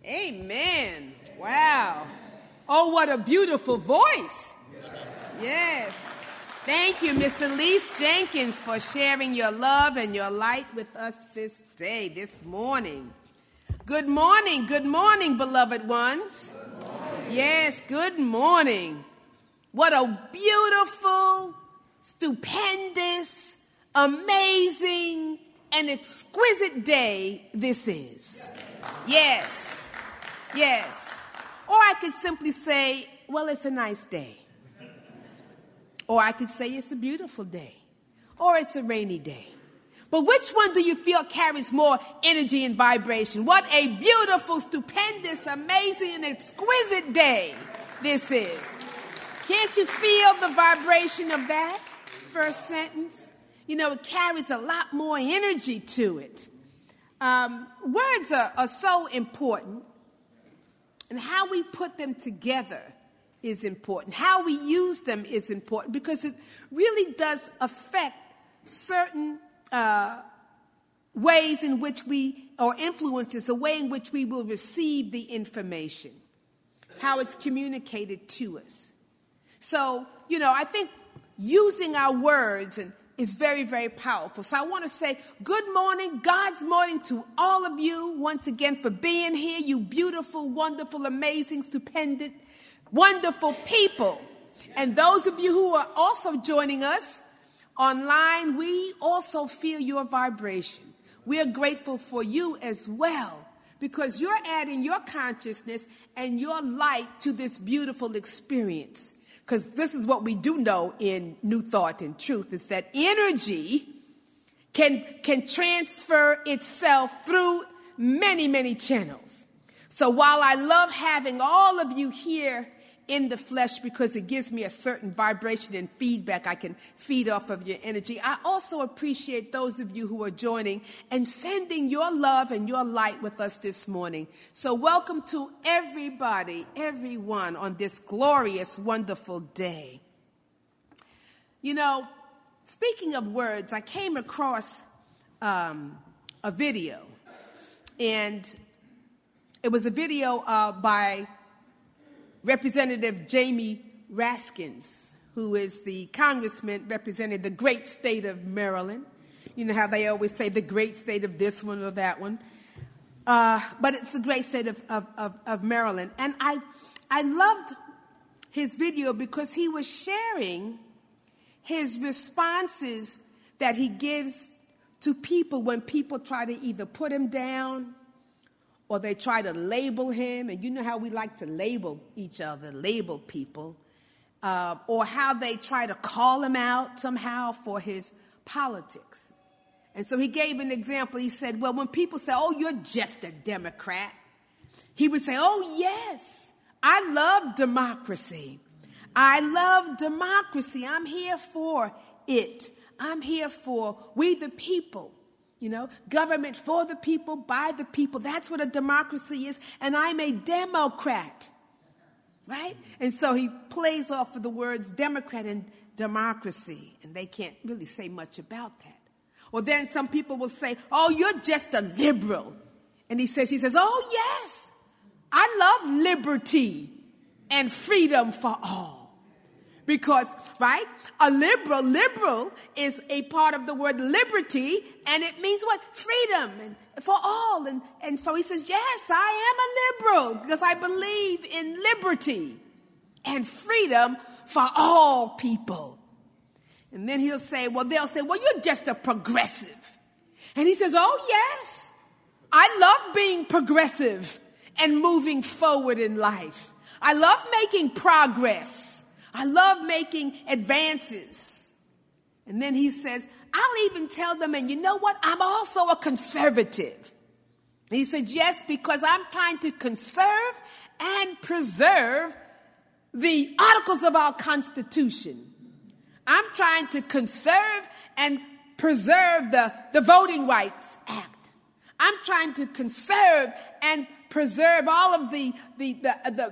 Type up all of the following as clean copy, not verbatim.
Amen. Wow. Oh, what a beautiful voice. Yes. Thank you, Miss Elise Jenkins, for sharing your love and your light with us this day, this morning. Good morning, beloved ones. Good morning. Yes, good morning. What a beautiful, stupendous, amazing, and exquisite day this is. Yes, yes. Or I could simply say, well, it's a nice day. Or I could say it's a beautiful day. Or it's a rainy day. But which one do you feel carries more energy and vibration? What a beautiful, stupendous, amazing, and exquisite day this is. Can't you feel the vibration of that first sentence? You know, it carries a lot more energy to it. Words are so important, and how we put them together is important. How we use them is important because it really does affect certain ways in which or influences, a way in which we will receive the information, how it's communicated to us. So, you know, I think using our words is very, very powerful. So I want to say good morning, God's morning to all of you once again for being here, you beautiful, wonderful, amazing, stupendous, wonderful people. And those of you who are also joining us online, we also feel your vibration. We are grateful for you as well because you're adding your consciousness and your light to this beautiful experience. Because this is what we do know in New Thought and Truth, is that energy can transfer itself through many, many channels. So while I love having all of you here in the flesh because it gives me a certain vibration and feedback, I can feed off of your energy, I also appreciate those of you who are joining and sending your love and your light with us this morning. So welcome to everybody, everyone on this glorious, wonderful day. You know, speaking of words, I came across a video, and it was a video by Representative Jamie Raskins, who is the congressman representing the great state of Maryland. You know how they always say the great state of this one or that one. But it's the great state of Maryland. And I loved his video because he was sharing his responses that he gives to people when people try to either put him down or they try to label him, and you know how we like to label each other, label people, or how they try to call him out somehow for his politics. And so he gave an example. He said, well, when people say, oh, you're just a Democrat, he would say, oh, yes, I love democracy. I love democracy. I'm here for it. I'm here for we the people. You know, government for the people, by the people. That's what a democracy is. And I'm a Democrat, right? And so he plays off of the words Democrat and democracy. And they can't really say much about that. Or then some people will say, oh, you're just a liberal. And he says, oh, yes, I love liberty and freedom for all. Because, right, a liberal is a part of the word liberty, and it means what? Freedom and for all. And so he says, yes, I am a liberal because I believe in liberty and freedom for all people. And then they'll say, well, you're just a progressive. And he says, oh, yes, I love being progressive and moving forward in life. I love making progress. I love making advances. And then he says, I'll even tell them, and you know what? I'm also a conservative. And he said, yes, because I'm trying to conserve and preserve the articles of our Constitution. I'm trying to conserve and preserve the Voting Rights Act. I'm trying to conserve and preserve all of the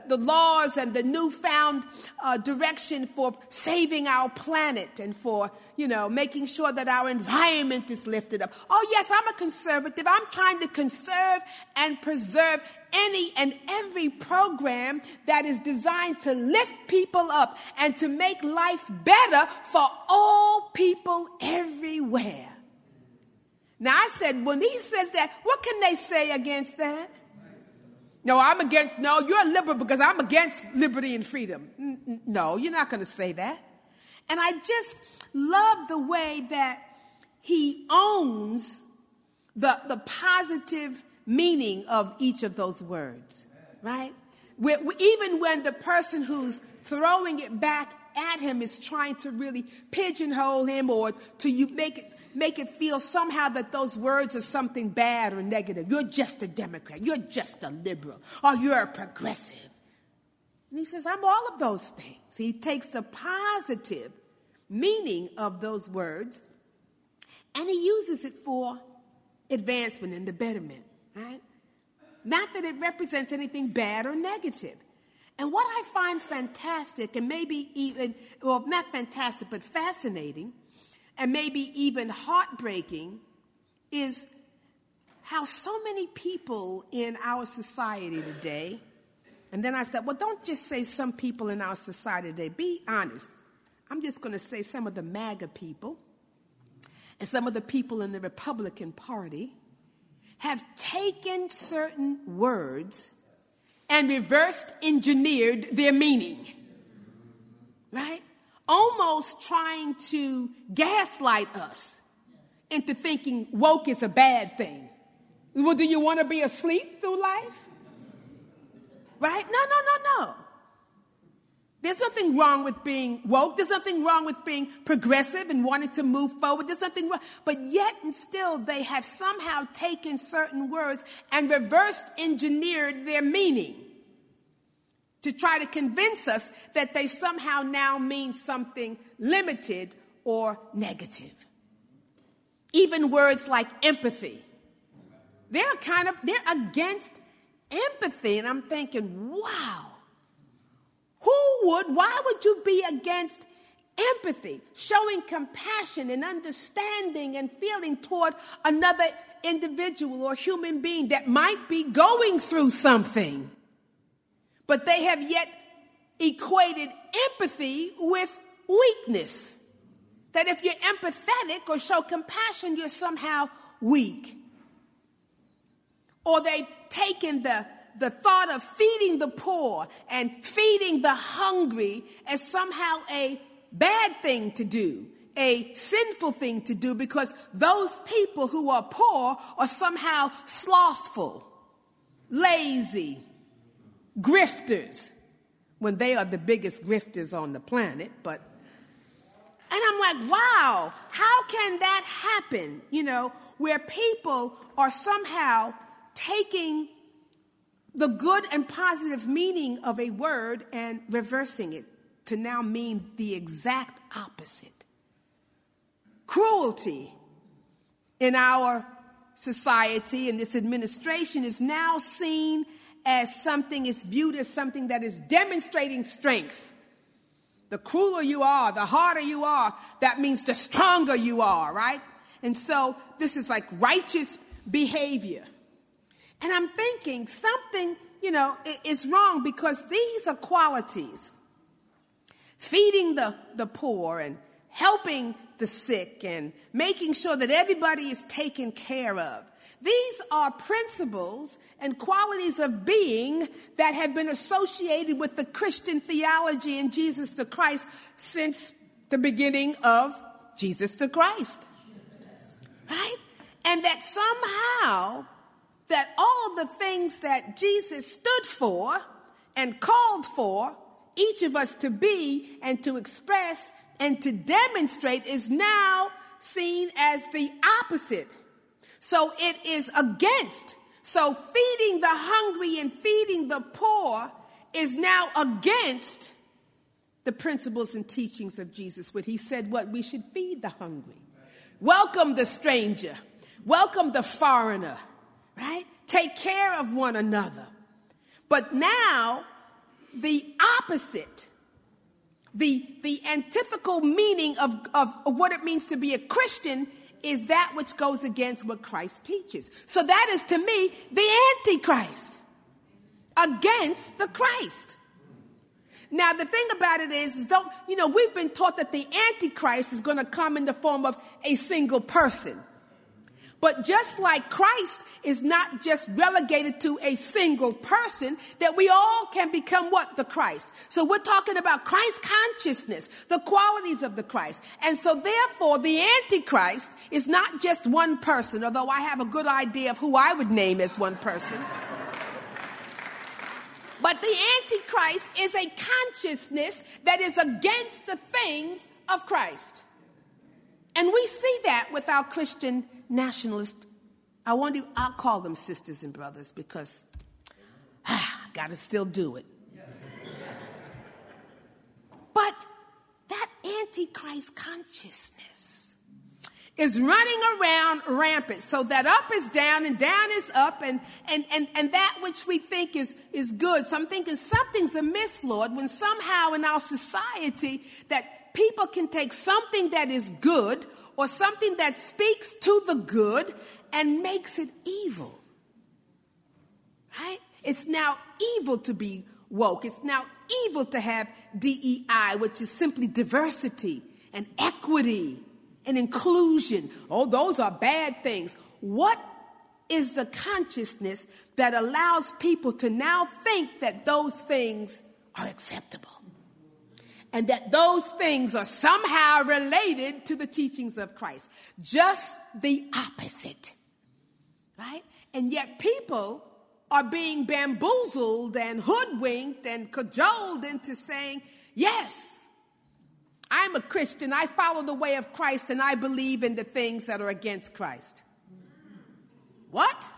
laws and the newfound direction for saving our planet and for, making sure that our environment is lifted up. Oh, yes, I'm a conservative. I'm trying to conserve and preserve any and every program that is designed to lift people up and to make life better for all people everywhere. Now, I said, when he says that, what can they say against that? No, you're a liberal because I'm against liberty and freedom. No, you're not going to say that. And I just love the way that he owns the positive meaning of each of those words, right? Even when the person who's throwing it back at him is trying to really pigeonhole him or to make it feel somehow that those words are something bad or negative. You're just a Democrat. You're just a liberal. Or you're a progressive. And he says, I'm all of those things. He takes the positive meaning of those words and he uses it for advancement and the betterment, right? Not that it represents anything bad or negative. And what I find fantastic and maybe even, well, not fantastic, but fascinating and maybe even heartbreaking is how so many people in our society today, and then I said, well, don't just say some people in our society today. Be honest. I'm just going to say some of the MAGA people and some of the people in the Republican Party have taken certain words and reversed engineered their meaning, right? Almost trying to gaslight us into thinking woke is a bad thing. Well, do you want to be asleep through life? Right? No. There's nothing wrong with being woke. There's nothing wrong with being progressive and wanting to move forward. There's nothing wrong. But yet and still, they have somehow taken certain words and reversed engineered their meaning to try to convince us that they somehow now mean something limited or negative. Even words like empathy. They're against empathy. And I'm thinking, wow. Why would you be against empathy, showing compassion and understanding and feeling toward another individual or human being that might be going through something? But they have yet equated empathy with weakness. That if you're empathetic or show compassion, you're somehow weak. Or they've taken the thought of feeding the poor and feeding the hungry as somehow a bad thing to do, a sinful thing to do, because those people who are poor are somehow slothful, lazy, grifters, when they are the biggest grifters on the planet. And I'm like, wow, how can that happen? Where people are somehow taking the good and positive meaning of a word and reversing it to now mean the exact opposite. Cruelty in our society and this administration is now seen as is viewed as something that is demonstrating strength. The crueler you are, the harder you are, that means the stronger you are, right? And so this is like righteous behavior. And I'm thinking something, is wrong because these are qualities. Feeding the poor and helping the sick and making sure that everybody is taken care of. These are principles and qualities of being that have been associated with the Christian theology in Jesus the Christ since the beginning of Jesus the Christ. Right? And that somehow that all the things that Jesus stood for and called for each of us to be and to express and to demonstrate is now seen as the opposite. So it is against. So feeding the hungry and feeding the poor is now against the principles and teachings of Jesus. When he said we should feed the hungry. Welcome the stranger. Welcome the foreigner. Right? Take care of one another. But now, the opposite, the antithetical meaning of what it means to be a Christian is that which goes against what Christ teaches. So that is, to me, the Antichrist against the Christ. Now, the thing about it is we've been taught that the Antichrist is going to come in the form of a single person. But just like Christ is not just relegated to a single person, that we all can become what? The Christ. So we're talking about Christ consciousness, the qualities of the Christ. And so therefore, the Antichrist is not just one person, although I have a good idea of who I would name as one person. But the Antichrist is a consciousness that is against the things of Christ. And we see that with our Christian nationalists. I'll call them sisters and brothers because I got to still do it. But that Antichrist consciousness is running around rampant, so that up is down and down is up, and that which we think is good. So I'm thinking something's amiss, Lord, when somehow in our society that people can take something that is good or something that speaks to the good and makes it evil. Right? It's now evil to be woke. It's now evil to have DEI, which is simply diversity and equity and inclusion. Oh, those are bad things. What is the consciousness that allows people to now think that those things are acceptable? And that those things are somehow related to the teachings of Christ. Just the opposite. Right? And yet people are being bamboozled and hoodwinked and cajoled into saying, yes, I'm a Christian. I follow the way of Christ and I believe in the things that are against Christ. What?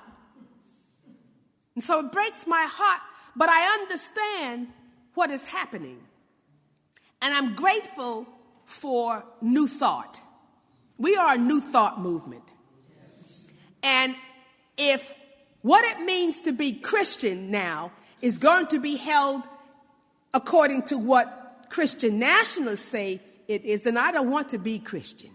And so it breaks my heart, but I understand what is happening. And I'm grateful for New Thought. We are a New Thought movement. And if what it means to be Christian now is going to be held according to what Christian nationalists say it is, and I don't want to be Christian.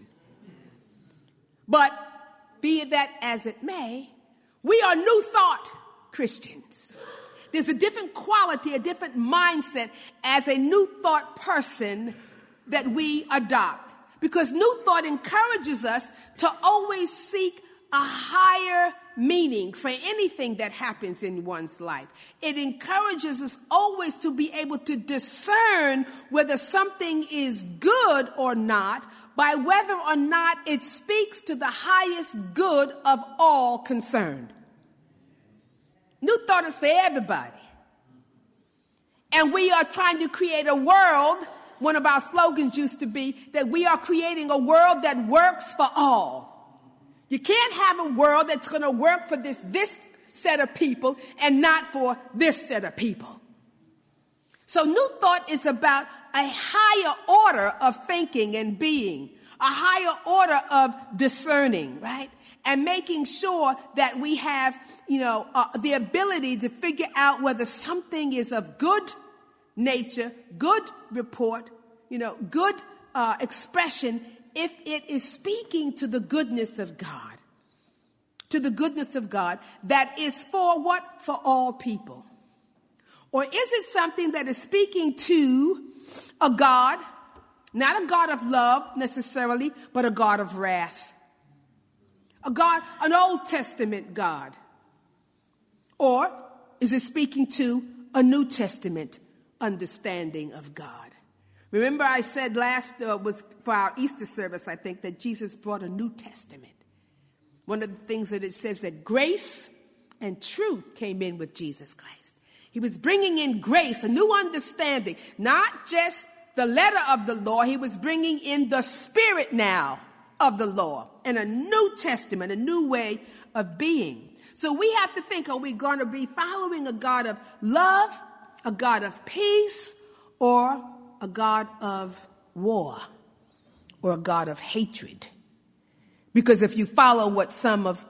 But be that as it may, we are New Thought Christians. There's a different quality, a different mindset as a New Thought person that we adopt. Because New Thought encourages us to always seek a higher meaning for anything that happens in one's life. It encourages us always to be able to discern whether something is good or not by whether or not it speaks to the highest good of all concerned. New Thought is for everybody. And we are trying to create a world, one of our slogans used to be, that we are creating a world that works for all. You can't have a world that's going to work for this set of people and not for this set of people. So New Thought is about a higher order of thinking and being, a higher order of discerning, right? And making sure that we have, the ability to figure out whether something is of good nature, good report, good expression, if it is speaking to the goodness of God. To the goodness of God that is for what? For all people. Or is it something that is speaking to a God, not a God of love necessarily, but a God of wrath? A God, an Old Testament God? Or is it speaking to a New Testament understanding of God? Remember I said was for our Easter service, I think, that Jesus brought a New Testament. One of the things that it says that grace and truth came in with Jesus Christ. He was bringing in grace, a new understanding, not just the letter of the law. He was bringing in the spirit now of the law and a New Testament, a new way of being. So we have to think, are we going to be following a God of love, a God of peace, or a God of war, or a God of hatred? Because if you follow what some of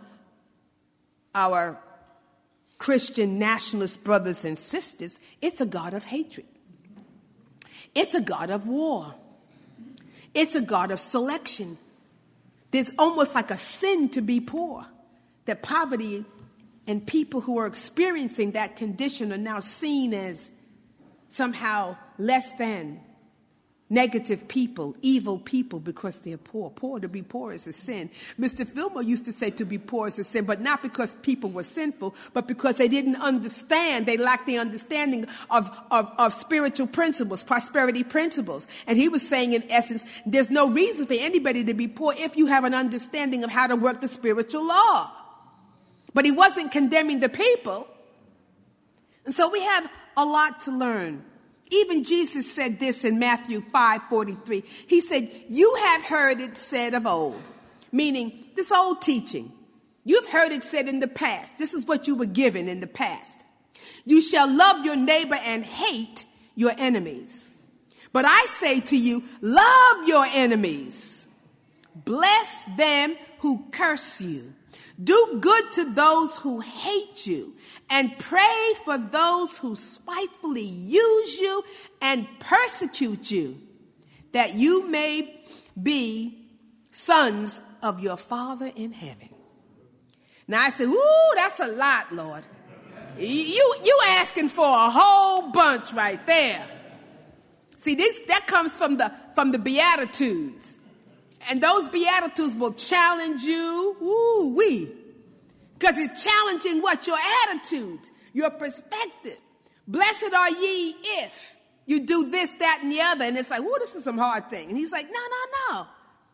our Christian nationalist brothers and sisters, it's a God of hatred. It's a God of war. It's a God of selection. There's almost like a sin to be poor, that poverty and people who are experiencing that condition are now seen as somehow less than, negative people, evil people, because they're poor. To be poor is a sin. Mr. Fillmore used to say to be poor is a sin, but not because people were sinful, but because they didn't understand. They lacked the understanding of spiritual principles, prosperity principles. And he was saying, in essence, there's no reason for anybody to be poor if you have an understanding of how to work the spiritual law. But he wasn't condemning the people. And so we have a lot to learn. Even Jesus said this in Matthew 5:43. He said, you have heard it said of old, meaning this old teaching. You've heard it said in the past. This is what you were given in the past. You shall love your neighbor and hate your enemies. But I say to you, love your enemies. Bless them who curse you. Do good to those who hate you. And pray for those who spitefully use you and persecute you, that you may be sons of your Father in heaven. Now I said, ooh, that's a lot, Lord. You asking for a whole bunch right there. See, that comes from the Beatitudes. And those Beatitudes will challenge you, ooh-wee. Because it's challenging what? Your attitude, your perspective. Blessed are ye if you do this, that, and the other. And it's like, oh, this is some hard thing. And he's like, no.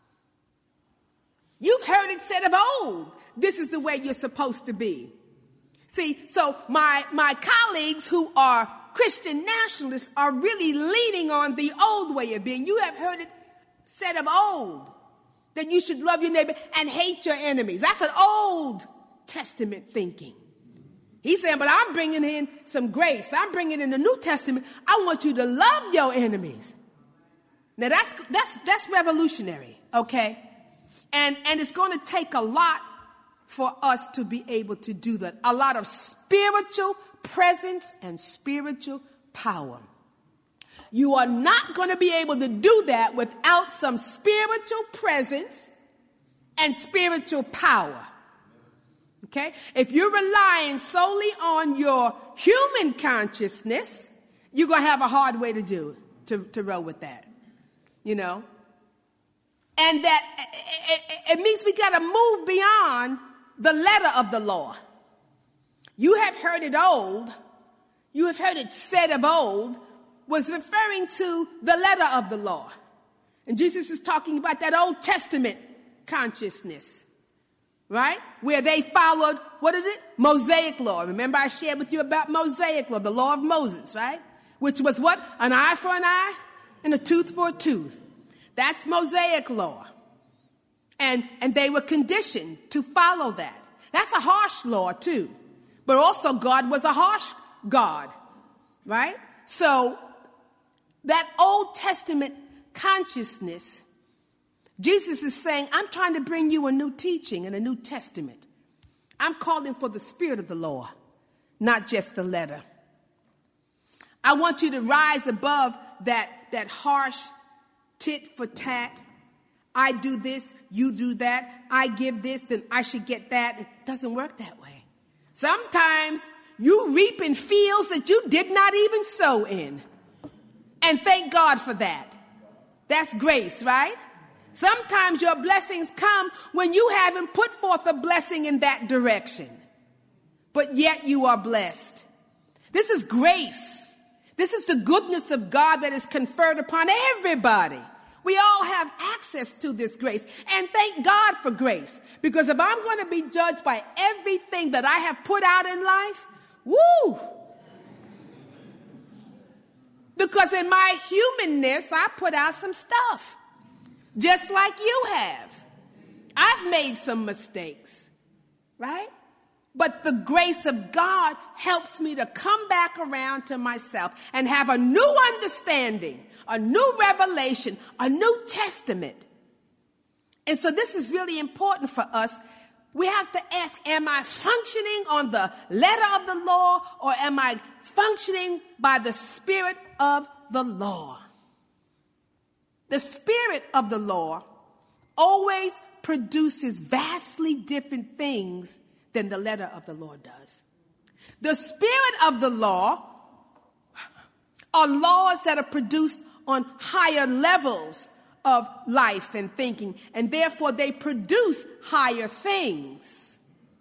You've heard it said of old, this is the way you're supposed to be. See, so my colleagues who are Christian nationalists are really leaning on the old way of being. You have heard it said of old that you should love your neighbor and hate your enemies. That's an Old Testament thinking. He's saying, but I'm bringing in some grace. I'm bringing in the New Testament. I want you to love your enemies. Now that's revolutionary, okay? And it's going to take a lot for us to be able to do that. A lot of spiritual presence and spiritual power. You are not going to be able to do that without some spiritual presence and spiritual power. Okay? If you're relying solely on your human consciousness, you're going to have a hard way to do it, to roll with that. You know? And that it means we got to move beyond the letter of the law. You have heard it old. You have heard it said of old was referring to the letter of the law. And Jesus is talking about that Old Testament consciousness. Right? Where they followed, what is it? Mosaic law. Remember I shared with you about Mosaic law, the law of Moses, right? Which was what? An eye for an eye and a tooth for a tooth. That's Mosaic law. And they were conditioned to follow that. That's a harsh law too. But also God was a harsh God, right? So that Old Testament consciousness, Jesus is saying, I'm trying to bring you a new teaching and a new testament. I'm calling for the spirit of the law, not just the letter. I want you to rise above that harsh tit for tat. I do this, you do that. I give this, then I should get that. It doesn't work that way. Sometimes you reap in fields that you did not even sow in. And thank God for that. That's grace, right? Sometimes your blessings come when you haven't put forth a blessing in that direction. But yet you are blessed. This is grace. This is the goodness of God that is conferred upon everybody. We all have access to this grace. And thank God for grace. Because if I'm going to be judged by everything that I have put out in life, woo! Because in my humanness, I put out some stuff. Just like you have. I've made some mistakes, right? But the grace of God helps me to come back around to myself and have a new understanding, a new revelation, a new testament. And so this is really important for us. We have to ask, am I functioning on the letter of the law, or am I functioning by the spirit of the law? The spirit of the law always produces vastly different things than the letter of the law does. The spirit of the law are laws that are produced on higher levels of life and thinking, and therefore they produce higher things.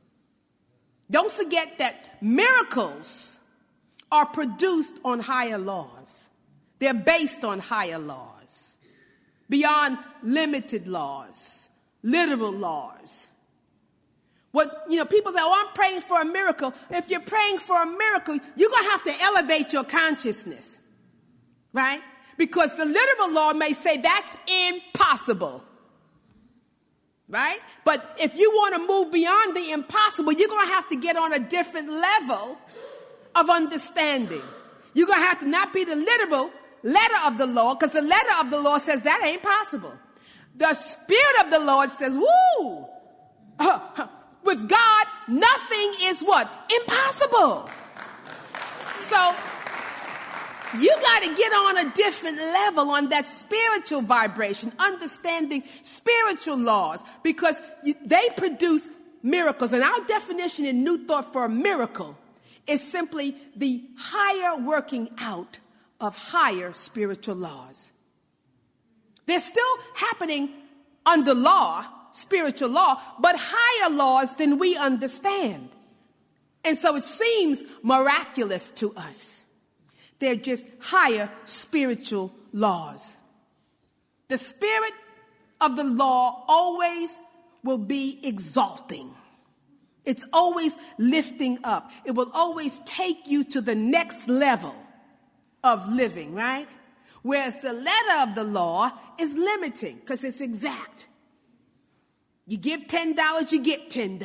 Don't forget that miracles are produced on higher laws. They're based on higher laws, beyond limited laws, literal laws. People say, oh, I'm praying for a miracle. If you're praying for a miracle, you're going to have to elevate your consciousness, right? Because the literal law may say that's impossible, right? But if you want to move beyond the impossible, you're going to have to get on a different level of understanding. You're going to have to not be the literal letter of the law, because the letter of the law says that ain't possible. The Spirit of the Lord says, woo! With God, nothing is what? Impossible. So you got to get on a different level on that spiritual vibration, understanding spiritual laws, because they produce miracles. And our definition in New Thought for a miracle is simply the higher working out of higher spiritual laws. They're still happening under law, spiritual law, but higher laws than we understand. And so it seems miraculous to us. They're just higher spiritual laws. The spirit of the law always will be exalting. It's always lifting up. It will always take you to the next level of living, right? Whereas the letter of the law is limiting because it's exact. You give $10, you get $10.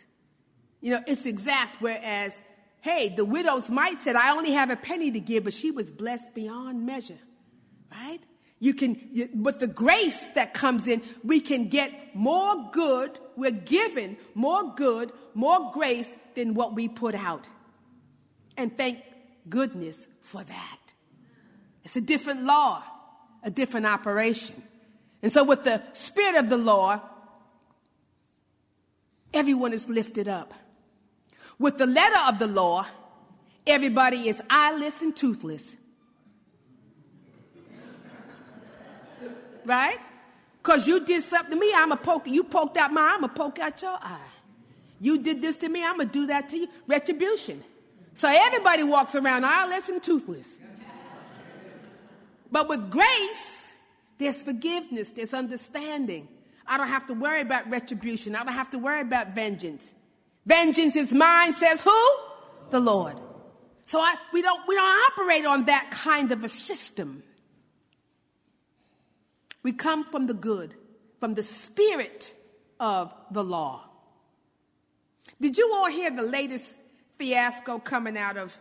It's exact, whereas, hey, the widow's mite said, I only have a penny to give, but she was blessed beyond measure, right? With the grace that comes in, we can get more good. We're given more good, more grace than what we put out. And thank goodness for that. It's a different law, a different operation. And so with the spirit of the law, everyone is lifted up. With the letter of the law, everybody is eyeless and toothless. Right? Because you did something to me, you poked out my eye, I'm going to poke out your eye. You did this to me, I'm going to do that to you. Retribution. So everybody walks around eyeless and toothless. But with grace, there's forgiveness, there's understanding. I don't have to worry about retribution. I don't have to worry about vengeance. Vengeance is mine, says who? The Lord. So we don't operate on that kind of a system. We come from the good, from the spirit of the law. Did you all hear the latest fiasco coming out of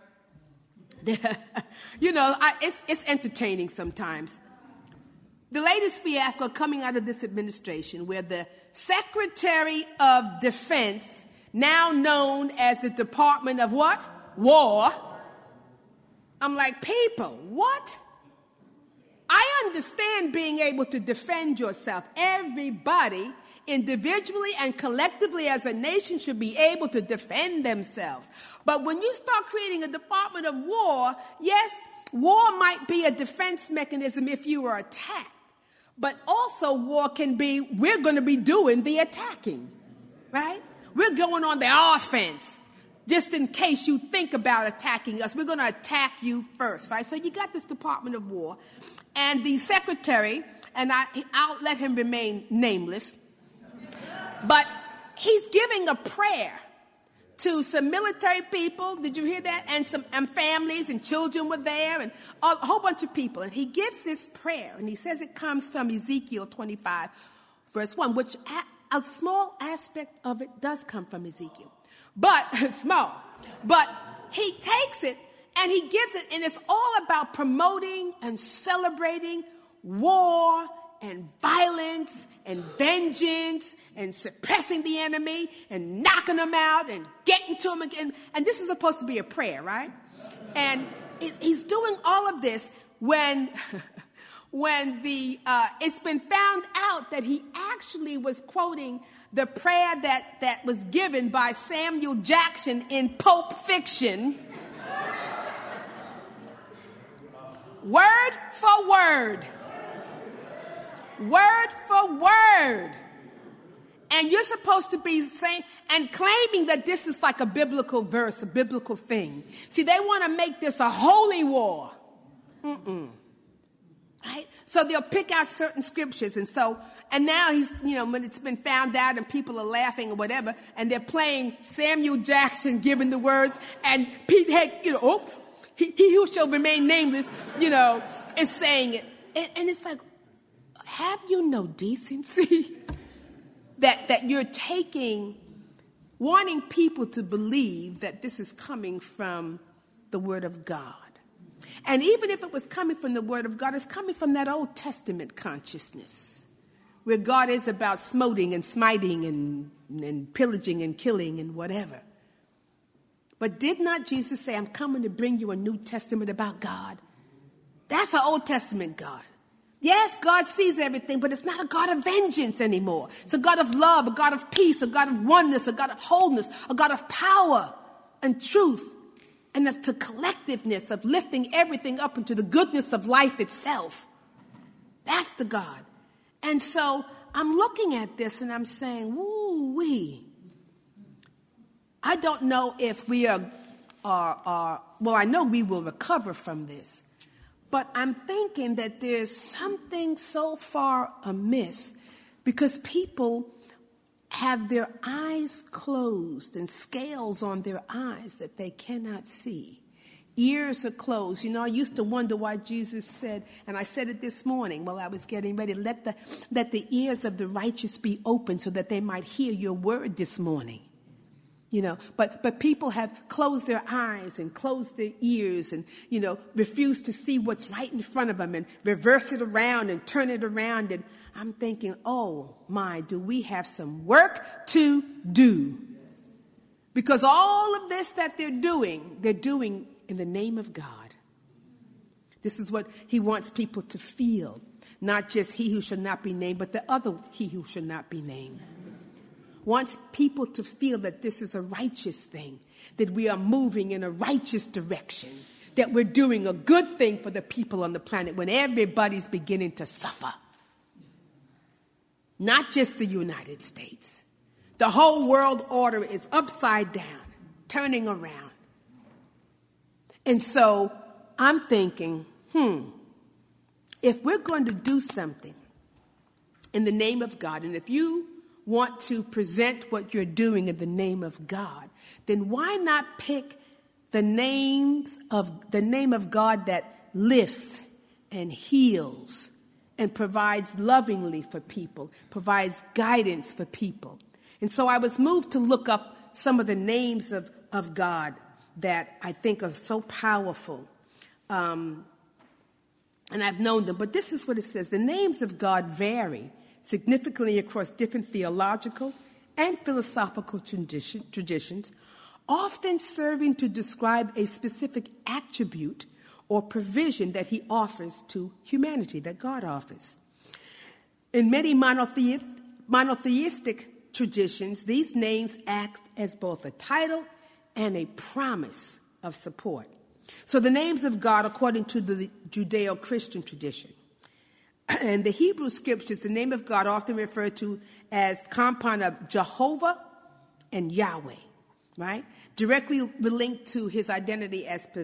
it's entertaining sometimes. The latest fiasco coming out of this administration, where the Secretary of Defense, now known as the Department of what? War. I'm like, people, what? I understand being able to defend yourself. Everybody, individually and collectively as a nation, should be able to defend themselves. But when you start creating a Department of War, yes, war might be a defense mechanism if you were attacked. But also war can be, we're going to be doing the attacking, right? We're going on the offense. Just in case you think about attacking us, we're going to attack you first, right? So you got this Department of War. And the secretary, and I'll let him remain nameless, but he's giving a prayer to some military people. Did you hear that? And families and children were there and a whole bunch of people. And he gives this prayer, and he says it comes from Ezekiel 25, verse 1, which a small aspect of it does come from Ezekiel. But small. But he takes it and he gives it, and it's all about promoting and celebrating war and violence and vengeance and suppressing the enemy and knocking them out and getting to them again. And this is supposed to be a prayer, right? And he's doing all of this when when it's been found out that he actually was quoting the prayer that was given by Samuel Jackson in Pulp Fiction, word for word. Word for word. And you're supposed to be saying and claiming that this is like a biblical verse, a biblical thing. See, they want to make this a holy war. Right? So they'll pick out certain scriptures. And now he's, when it's been found out and people are laughing or whatever, and they're playing Samuel Jackson giving the words, and Pete Heck, oops, he who shall remain nameless, is saying it. And it's like, have you no decency? That you're wanting people to believe that this is coming from the Word of God. And even if it was coming from the Word of God, it's coming from that Old Testament consciousness, where God is about smoting and smiting and pillaging and killing and whatever. But did not Jesus say, I'm coming to bring you a New Testament about God? That's an Old Testament God. Yes, God sees everything, but it's not a God of vengeance anymore. It's a God of love, a God of peace, a God of oneness, a God of wholeness, a God of power and truth, and of the collectiveness of lifting everything up into the goodness of life itself. That's the God. And so I'm looking at this and I'm saying, woo-wee. I don't know if we are I know we will recover from this. But I'm thinking that there's something so far amiss because people have their eyes closed and scales on their eyes that they cannot see. Ears are closed. I used to wonder why Jesus said, and I said it this morning while I was getting ready, let the ears of the righteous be open so that they might hear your word this morning. But people have closed their eyes and closed their ears and, refuse to see what's right in front of them and reverse it around and turn it around. And I'm thinking, oh my, do we have some work to do? Because all of this that they're doing in the name of God. This is what he wants people to feel. Not just he who shall not be named, but the other he who shall not be named. Wants people to feel that this is a righteous thing, that we are moving in a righteous direction, that we're doing a good thing for the people on the planet when everybody's beginning to suffer. Not just the United States. The whole world order is upside down, turning around. And so I'm thinking, if we're going to do something in the name of God, and if you want to present what you're doing in the name of God, then why not pick the name of God that lifts and heals and provides lovingly for people, provides guidance for people. And so I was moved to look up some of the names of God that I think are so powerful. And I've known them, but this is what it says. The names of God vary significantly across different theological and philosophical traditions, often serving to describe a specific attribute or provision that he offers to humanity, that God offers. In many monotheistic traditions, these names act as both a title and a promise of support. So the names of God, according to the Judeo-Christian tradition, and the Hebrew scriptures, the name of God often referred to as compound of Jehovah and Yahweh, right? Directly linked to his identity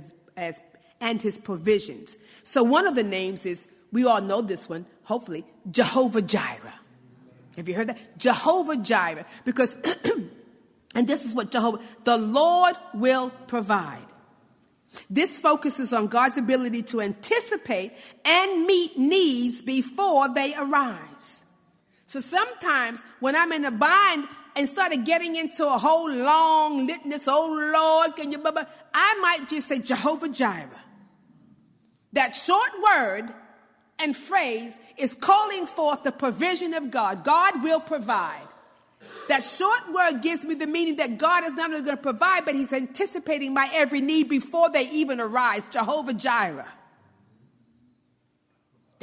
and his provisions. So one of the names is, we all know this one, hopefully, Jehovah Jireh. Have you heard that? Jehovah Jireh. Because, and this is what the Lord will provide. This focuses on God's ability to anticipate and meet needs before they arise. So sometimes when I'm in a bind and started getting into a whole long litany, oh Lord, can you, I might just say Jehovah Jireh. That short word and phrase is calling forth the provision of God. God will provide. That short word gives me the meaning that God is not only going to provide, but he's anticipating my every need before they even arise. Jehovah Jireh.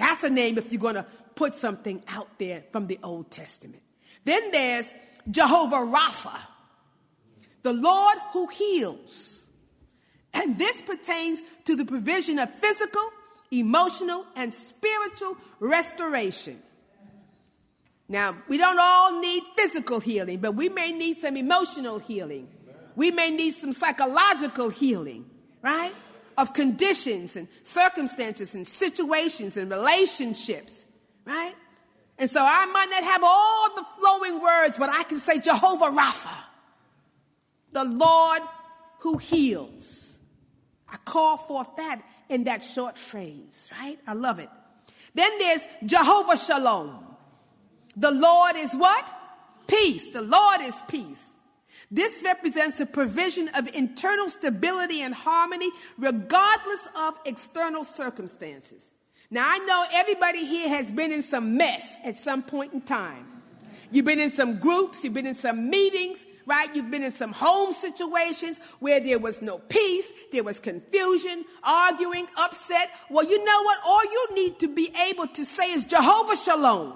That's a name if you're going to put something out there from the Old Testament. Then there's Jehovah Rapha, the Lord who heals. And this pertains to the provision of physical, emotional, and spiritual restoration. Now, we don't all need physical healing, but we may need some emotional healing. We may need some psychological healing, right? Of conditions and circumstances and situations and relationships, right? And so I might not have all the flowing words, but I can say Jehovah Rapha, the Lord who heals. I call forth that in that short phrase, right? I love it. Then there's Jehovah Shalom. The Lord is what? Peace. The Lord is peace. This represents a provision of internal stability and harmony regardless of external circumstances. Now, I know everybody here has been in some mess at some point in time. You've been in some groups, you've been in some meetings, right? You've been in some home situations where there was no peace, there was confusion, arguing, upset. Well, you know what? All you need to be able to say is Jehovah Shalom.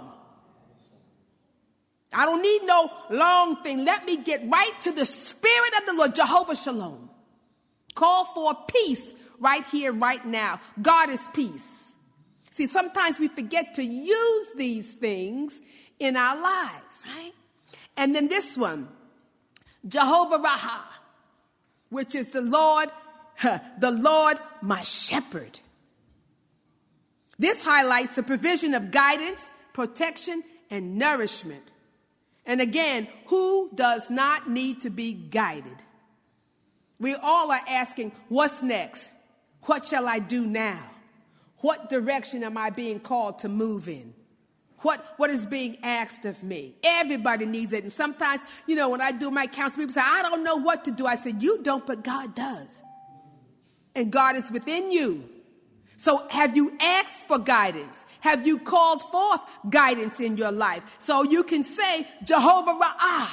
I don't need no long thing. Let me get right to the Spirit of the Lord, Jehovah Shalom. Call for peace right here, right now. God is peace. See, sometimes we forget to use these things in our lives, right? And then this one, Jehovah Raha, which is the Lord my shepherd. This highlights the provision of guidance, protection, and nourishment. And again, who does not need to be guided? We all are asking, what's next? What shall I do now? What direction am I being called to move in? What is being asked of me? Everybody needs it. And sometimes, when I do my counseling, people say, I don't know what to do. I said, you don't, but God does. And God is within you. So have you asked for guidance? Have you called forth guidance in your life? So you can say, Jehovah Ra'ah,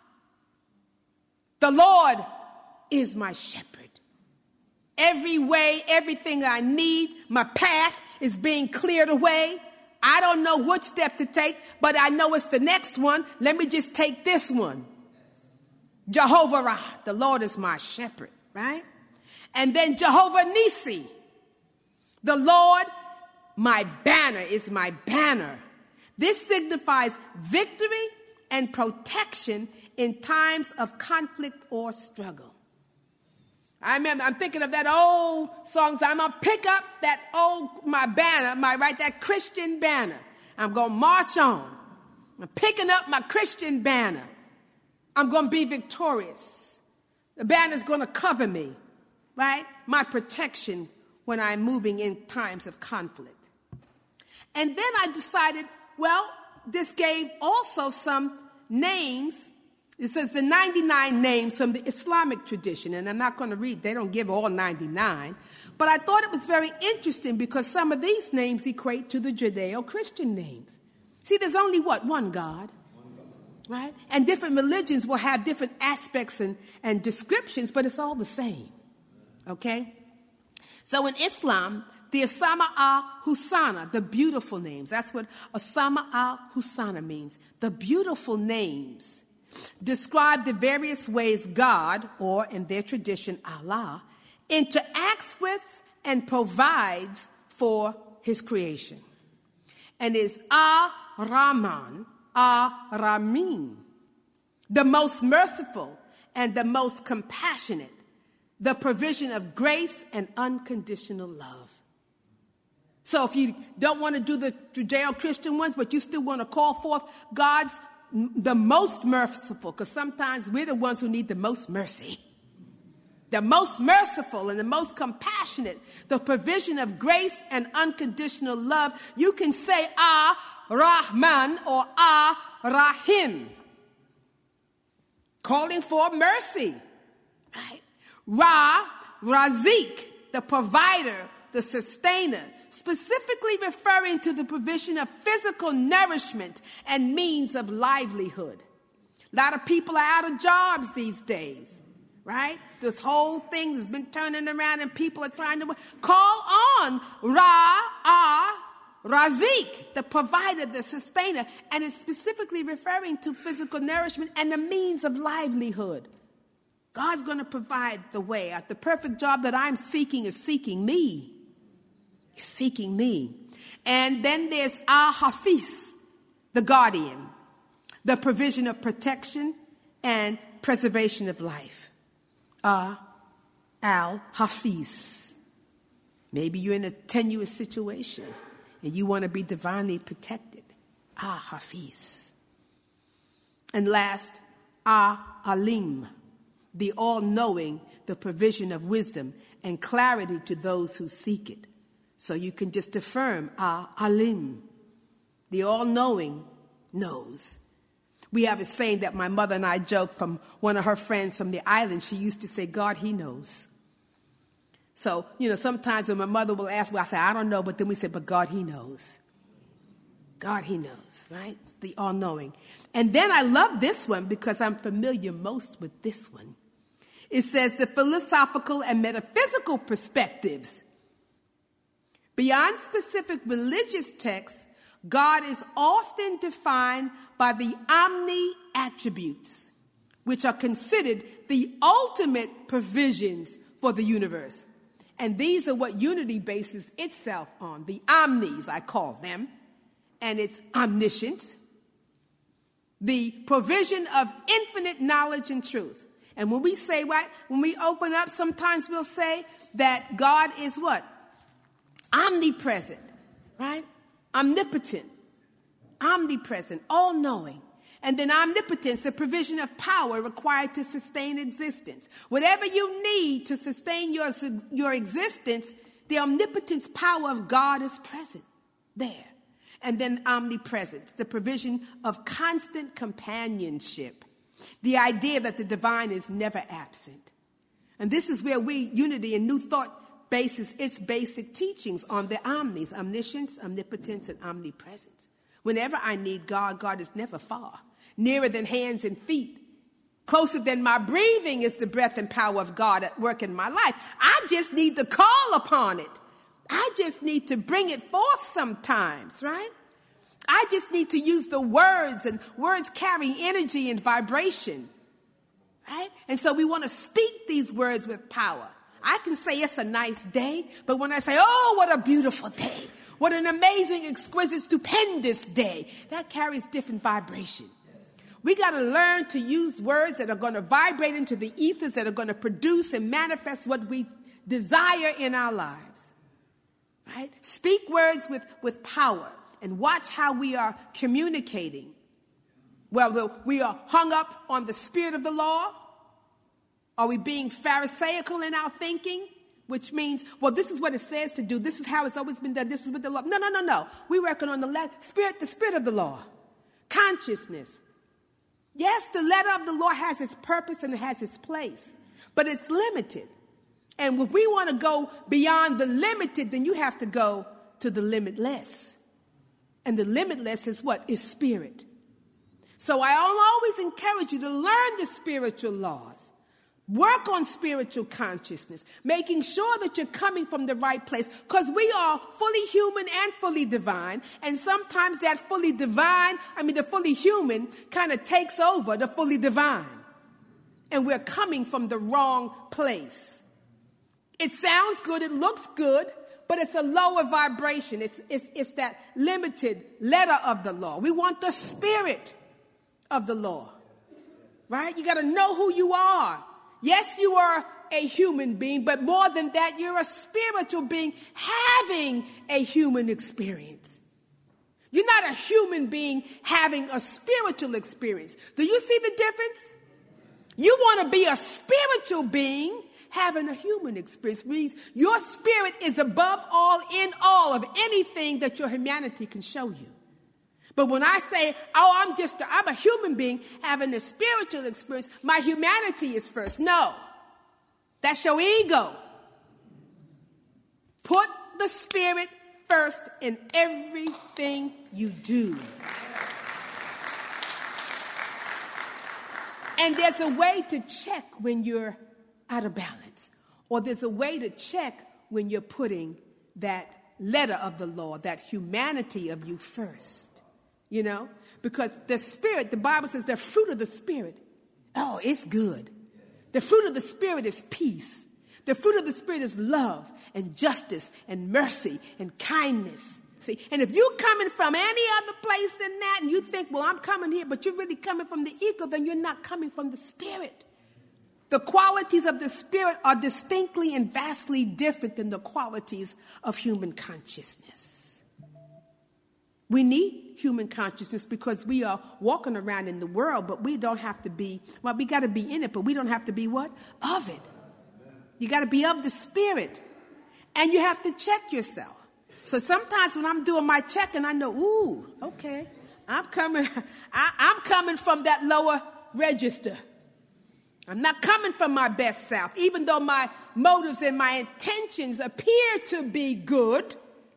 the Lord is my shepherd. Every way, everything I need, my path is being cleared away. I don't know which step to take, but I know it's the next one. Let me just take this one. Jehovah Ra'ah, the Lord is my shepherd, right? And then Jehovah Nisi, the Lord, my banner, is my banner. This signifies victory and protection in times of conflict or struggle. I'm thinking of that old song. I'm going to pick up my banner, that Christian banner. I'm going to march on. I'm picking up my Christian banner. I'm going to be victorious. The banner's going to cover me, right? My protection when I'm moving in times of conflict. And then I decided, this gave also some names. It says the 99 names from the Islamic tradition, and I'm not going to read. They don't give all 99. But I thought it was very interesting because some of these names equate to the Judeo-Christian names. See, there's only one God, right? And different religions will have different aspects and descriptions, but it's all the same, okay? So in Islam, the Asma al-Husna, the beautiful names. That's what Asma al-Husna means. The beautiful names describe the various ways God, or in their tradition, Allah, interacts with and provides for his creation. And is Ar-Rahman, Ar-Rahim, the most merciful and the most compassionate, the provision of grace and unconditional love. So if you don't want to do the Judeo-Christian ones, but you still want to call forth God's the most merciful, because sometimes we're the ones who need the most mercy. The most merciful and the most compassionate, the provision of grace and unconditional love. You can say Ar-Rahman or Ar-Rahim, calling for mercy, right? Razik, the provider, the sustainer, specifically referring to the provision of physical nourishment and means of livelihood. A lot of people are out of jobs these days, right? This whole thing has been turning around and people are trying to call on Razik, the provider, the sustainer, and it's specifically referring to physical nourishment and the means of livelihood. God's going to provide the way. The perfect job that I'm seeking is seeking me. It's seeking me. And then there's Al-Hafiz, the guardian, the provision of protection and preservation of life. Al-Hafiz. Maybe you're in a tenuous situation and you want to be divinely protected. Hafiz. And last, Alim, the all-knowing, the provision of wisdom and clarity to those who seek it. So you can just affirm, Alim, the all-knowing knows. We have a saying that my mother and I joke from one of her friends from the island. She used to say, God, he knows. So, sometimes when my mother will ask me, I say, I don't know, but then we say, but God, he knows. God, he knows, right? It's the all-knowing. And then I love this one because I'm familiar most with this one. It says the philosophical and metaphysical perspectives. Beyond specific religious texts, God is often defined by the omni attributes, which are considered the ultimate provisions for the universe. And these are what unity bases itself on, the omnis, I call them. And it's omniscience, the provision of infinite knowledge and truth. And when we say, right, when we open up, sometimes we'll say that God is what? Omnipresent, right? Omnipotent, omnipresent, all-knowing. And then omnipotence, the provision of power required to sustain existence. Whatever you need to sustain your existence, the omnipotence power of God is present there. And then omnipresence, the provision of constant companionship. The idea that the divine is never absent. And this is where Unity and New Thought bases its basic teachings on the omnis, omniscience, omnipotence, and omnipresence. Whenever I need God, God is never far. Nearer than hands and feet. Closer than my breathing is the breath and power of God at work in my life. I just need to call upon it. I just need to bring it forth sometimes, right? I just need to use the words, and words carry energy and vibration, right? And so we want to speak these words with power. I can say it's a nice day, but when I say, oh, what a beautiful day, what an amazing, exquisite, stupendous day, that carries different vibration. We got to learn to use words that are going to vibrate into the ethers, that are going to produce and manifest what we desire in our lives, right? Speak words with power. And watch how we are communicating. Well, we are hung up on the spirit of the law. Are we being pharisaical in our thinking? Which means, well, this is what it says to do. This is how it's always been done. This is what the law. No. We reckon on the spirit of the law. Consciousness. Yes, the letter of the law has its purpose and it has its place. But it's limited. And if we want to go beyond the limited, then you have to go to the limitless. And the limitless is what? Is spirit. So I always encourage you to learn the spiritual laws. Work on spiritual consciousness, making sure that you're coming from the right place. Because we are fully human and fully divine. And sometimes that the fully human kind of takes over the fully divine. And we're coming from the wrong place. It sounds good, it looks good, but it's a lower vibration. It's that limited letter of the law. We want the spirit of the law, right? You got to know who you are. Yes, you are a human being, but more than that, you're a spiritual being having a human experience. You're not a human being having a spiritual experience. Do you see the difference? You want to be a spiritual being having a human experience. Means your spirit is above all, in all of anything that your humanity can show you. But when I say, I'm a human being having a spiritual experience, my humanity is first. No, that's your ego. Put the spirit first in everything you do. And there's a way to check when you're out of balance. Or there's a way to check when you're putting that letter of the law, that humanity of you first, you know? Because the Spirit, the Bible says the fruit of the Spirit, oh, it's good. The fruit of the Spirit is peace. The fruit of the Spirit is love and justice and mercy and kindness. See, and if you're coming from any other place than that and you think, well, I'm coming here, but you're really coming from the ego, then you're not coming from the Spirit. The qualities of the Spirit are distinctly and vastly different than the qualities of human consciousness. We need human consciousness because we are walking around in the world, but we don't have to be, well, we got to be in it, but we don't have to be what? Of it. You got to be of the Spirit. And you have to check yourself. So sometimes when I'm doing my checking, I know, ooh, okay, I'm coming from that lower register. I'm not coming from my best self. Even though my motives and my intentions appear to be good,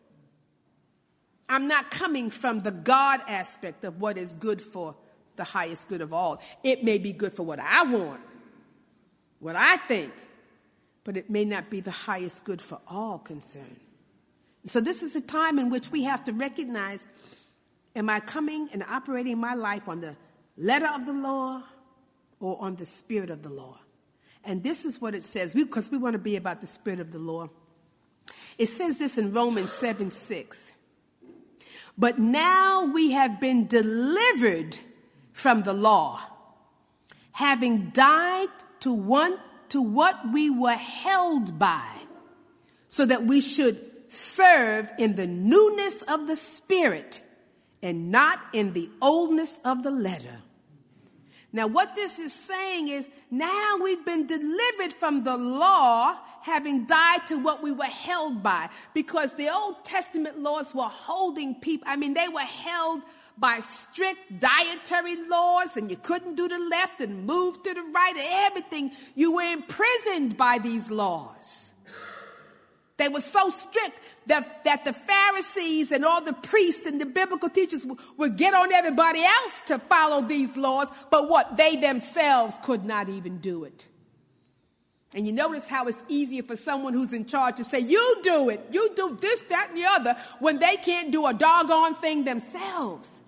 I'm not coming from the God aspect of what is good for the highest good of all. It may be good for what I want, what I think, but it may not be the highest good for all concerned. So this is a time in which we have to recognize, am I coming and operating my life on the letter of the law or on the spirit of the law? And this is what it says, because we want to be about the spirit of the law. It says this in Romans 7:6. But now we have been delivered from the law, having died to what we were held by, so that we should serve in the newness of the Spirit and not in the oldness of the letter. Now, what this is saying is now we've been delivered from the law, having died to what we were held by, because the Old Testament laws were holding people. I mean, they were held by strict dietary laws, and you couldn't do the left and move to the right and everything. You were imprisoned by these laws. They were so strict that the Pharisees and all the priests and the biblical teachers would get on everybody else to follow these laws, but what? They themselves could not even do it. And you notice how it's easier for someone who's in charge to say, you do it, you do this, that, and the other, when they can't do a doggone thing themselves.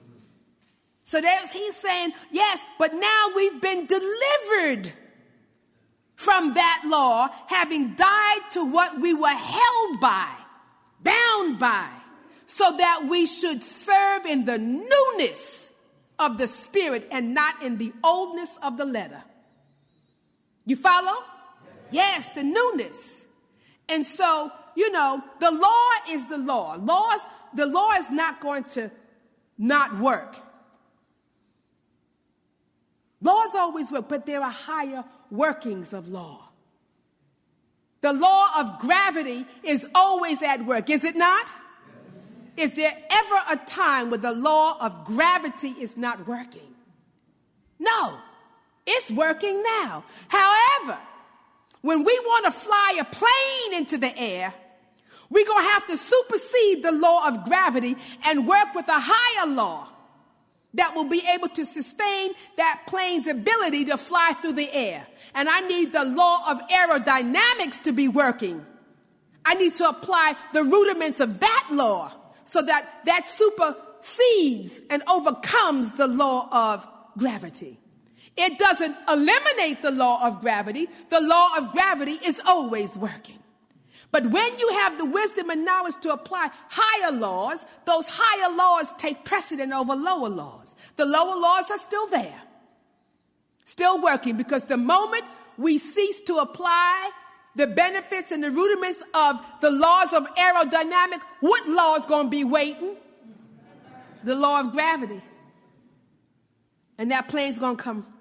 So he's saying, yes, but now we've been delivered from that law, having died to what we were held by, bound by, so that we should serve in the newness of the Spirit and not in the oldness of the letter. You follow? Yes, the newness. And so, you know, the law is the law. The law is not going to not work. Laws always work, but there are higher workings of law. The law of gravity is always at work, is it not? Yes. Is there ever a time where the law of gravity is not working? No, it's working now. However, when we want to fly a plane into the air, we're going to have to supersede the law of gravity and work with a higher law that will be able to sustain that plane's ability to fly through the air. And I need the law of aerodynamics to be working. I need to apply the rudiments of that law so that supersedes and overcomes the law of gravity. It doesn't eliminate the law of gravity. The law of gravity is always working. But when you have the wisdom and knowledge to apply higher laws, those higher laws take precedent over lower laws. The lower laws are still there, still working, because the moment we cease to apply the benefits and the rudiments of the laws of aerodynamics, what law is going to be waiting? The law of gravity. And that plane's going to come.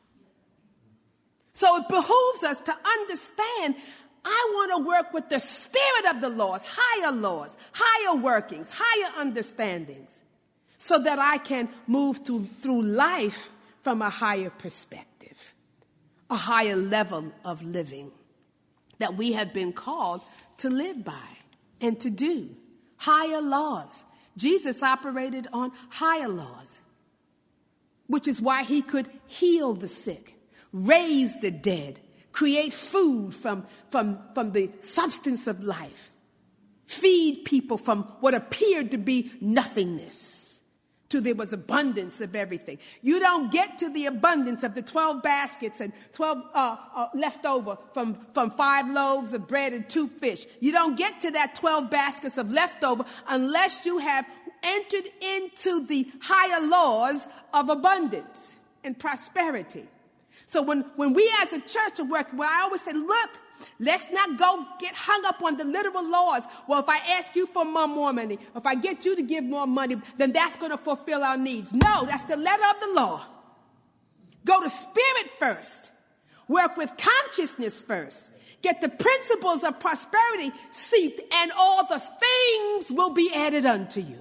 So it behooves us to understand, I want to work with the spirit of the laws, higher workings, higher understandings, so that I can move through life from a higher perspective, a higher level of living that we have been called to live by and to do. Higher laws. Jesus operated on higher laws, which is why he could heal the sick, raise the dead, create food from the substance of life, feed people from what appeared to be nothingness to there was abundance of everything. You don't get to the abundance of the 12 baskets and 12 left over from 5 loaves of bread and 2 fish. You don't get to that 12 baskets of leftover unless you have entered into the higher laws of abundance and prosperity. So when we as a church are working, well, I always say, look, let's not go get hung up on the literal laws. Well, if I ask you for more money, if I get you to give more money, then that's going to fulfill our needs. No, that's the letter of the law. Go to spirit first. Work with consciousness first. Get the principles of prosperity seeped, and all the things will be added unto you.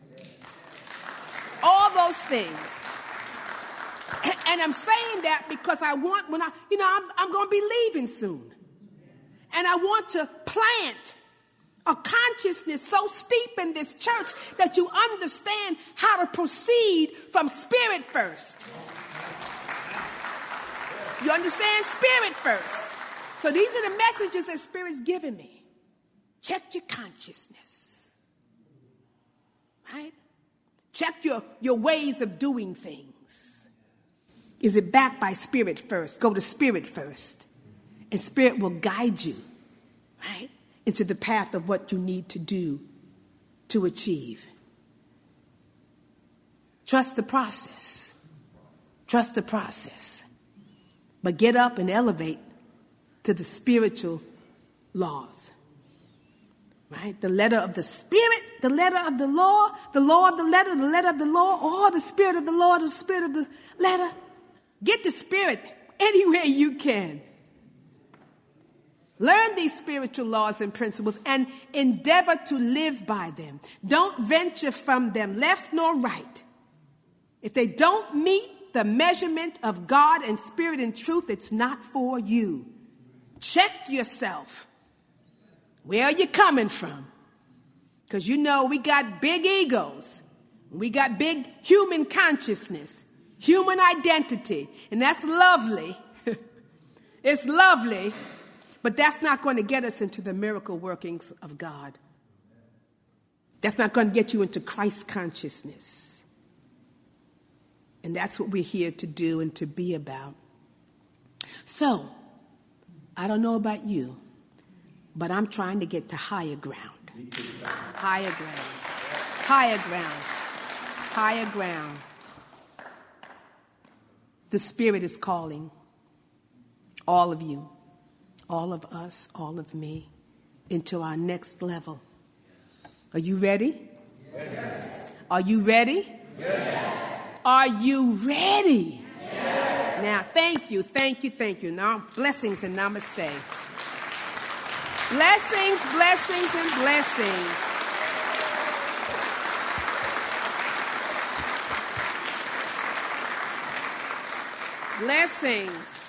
All those things. And I'm saying that because I want, I'm going to be leaving soon. And I want to plant a consciousness so steep in this church that you understand how to proceed from spirit first. You understand? Spirit first. So these are the messages that Spirit's giving me. Check your consciousness. Right? Check your ways of doing things. Is it backed by Spirit first? Go to Spirit first. And Spirit will guide you, right, into the path of what you need to do to achieve. Trust the process. Trust the process. But get up and elevate to the spiritual laws. Right? The letter of the Spirit, the letter of the law of the letter of the law, or the Spirit of the law, the Spirit of the letter. Get the Spirit any way you can. Learn these spiritual laws and principles and endeavor to live by them. Don't venture from them, left nor right. If they don't meet the measurement of God and Spirit and truth, it's not for you. Check yourself. Where are you coming from? Because we got big egos. We got big human consciousness, human identity, and that's lovely. It's lovely. But that's not going to get us into the miracle workings of God. That's not going to get you into Christ consciousness. And that's what we're here to do and to be about. So, I don't know about you, but I'm trying to get to higher ground. Higher ground. Higher ground. Higher ground. The Spirit is calling all of you. All of us, all of me, into our next level. Are you ready? Yes. Are you ready? Yes. Are you ready? Yes. Now, thank you. Now, blessings and namaste. Blessings, and blessings. Blessings.